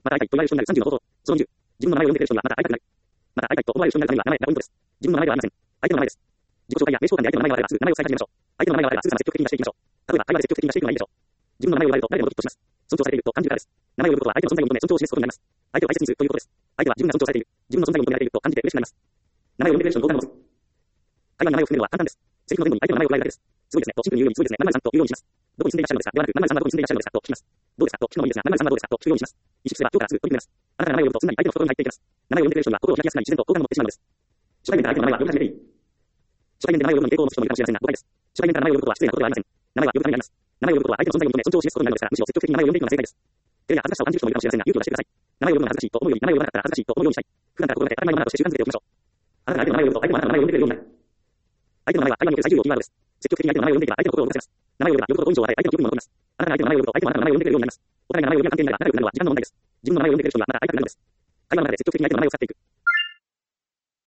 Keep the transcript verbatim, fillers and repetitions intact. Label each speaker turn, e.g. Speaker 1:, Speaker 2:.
Speaker 1: また会いたいと言われる人になるさんじゅうの方法。そのにじゅう。自分の名前を呼んでくれる人にはまた会いたくなる。また会いたいと思われる人になるためには名前がポイントです。自分の名前ではありません。相手の名前です。自己紹介や名称欄で相手の名前があればすぐ名前を伝え始めましょう。相手の名前があればすぐさま積極的に出していきましょう。例えば会話で積極的に出していくのがいいでしょう。自分の名前を呼ばれると誰でもドキッとします。尊重されていると感じるからです。名前を呼ぶことは相手の存在を求め尊重を示すことになります。相手を大切にするということです。相手は自分が尊重されている、自分の存在を求められていると感じて嬉しくなります。名前を呼んでくれる人の動画を持つ。会話に名前を含めるのは簡単です。セリフの前後に相手の名前を加えるだけです。すごいですね。とシンプルに言うようにすごいですね。何々さんと言うようにします。どこに住んでいらっしゃるのですかではなく、何々さんはどこに住んでいらっしゃるのですかと聞きます。どうですかと聞くのもいいですが、何々さんはどうですかと聞くようにします。意識すれば今日からすぐ取り組めます。あなたが名前を呼ぶとすんなり相手の懐に入っていきます。名前を呼んでくれる人には心を開きやすくなり自然と好感が持ってしまうのです。初対面から相手の名前は呼び始めていい。初対面で名前を呼ぶのに抵抗を持つ人もいるかもしれませんが、誤解です。初対面から名前を呼ぶことは失礼なことではありません。名前は呼ぶためにあります。名前を呼ぶことは相手の存在を求め尊重を示すことになるのですから、むしろ積極的に名前を呼んでいくのが正解です。照れや恥ずかしさを感じる人もいるかもしれませんが、勇気を出してください。名前を呼ぶのが恥ずかしいと思うより、名前を呼ばなかったら恥ずかしいと思うようにしたい。普段から心がけ当たり前のマナーとして習慣づけておきましょう。あなたが相手の名前を呼ぶと、相手もあなたの名前を呼んでくれるようになる。相手の名前は会話における最重要キーワードです。積極的に相手の名前を呼んでいけば相手の心を動かせます。名前を呼べば呼ぶことと印象を与え、相手の気分も残ります。あなたが相手の名前を呼ぶと、相手もあなたの名前を呼んでくれるようになります。お互いが名前を呼び合う関係になれば仲良くなるのは時間の問題です。自分の名前を呼んでくれる人にはまだ会いたくなるのです。会話の中で積極的に相手の名前を使っていく。